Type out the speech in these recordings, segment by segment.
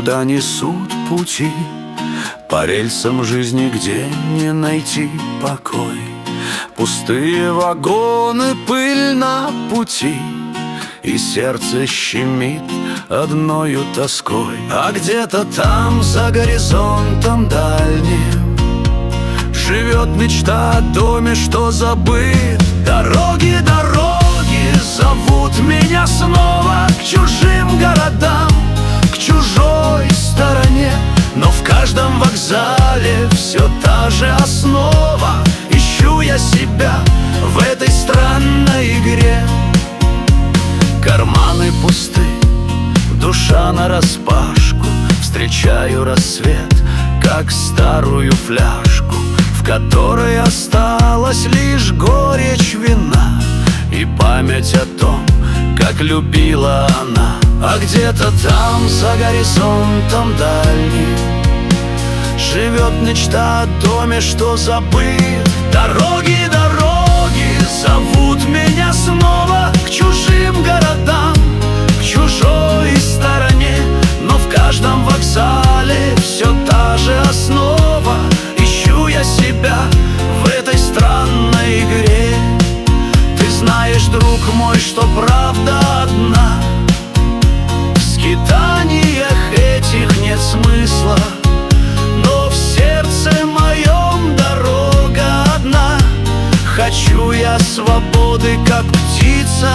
куда несут пути, по рельсам жизни, где не найти покой. Пустые вагоны, пыль на пути, и сердце щемит одною тоской. А где-то там, за горизонтом дальним, живет мечта о доме, что забыт. Дороги, дороги зовут меня снова к чужим городам, к чужой стороне. Но в каждом вокзале все та же основа. Ищу я себя в этой странной игре. Карманы пусты, душа нараспашку. Встречаю рассвет, как старую фляжку, в которой осталась лишь горечь вина и память о том, как любила она. А где-то там, за горизонтом дальним, живет мечта о доме, что забыт. Дороги, дороги зовут меня снова к чужим городам, к чужой стороне. Но в каждом вокзале все та же основа. Ищу я себя в этой странной игре. Ты знаешь, друг мой, что правда одна: в скитаниях этих нет смысла. Но в сердце моем дорога одна. Хочу я свободы, как птица.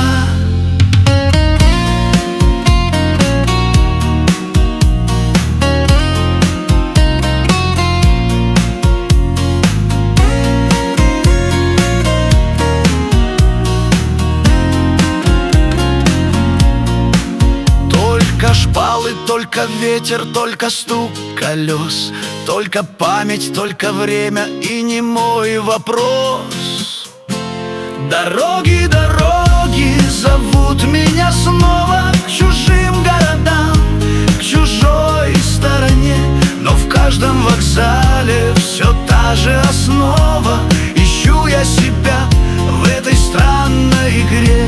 Только шпалы, только ветер, только стук колес, только память, только время и немой вопрос. Дороги, дороги зовут меня снова к чужим городам, к чужой стороне. Но в каждом вокзале все та же основа. Ищу я себя в этой странной игре.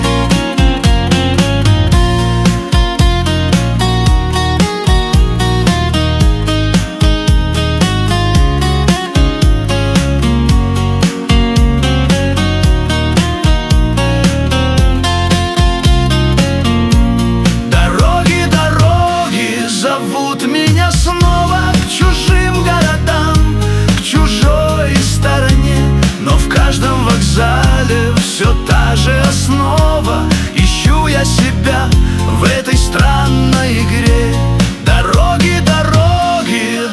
Зовут меня снова к чужим городам, к чужой стороне. Но в каждом вокзале все та же основа. Ищу я себя в этой странной игре. Дороги, дороги,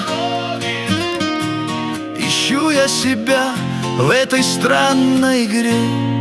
ищу я себя в этой странной игре.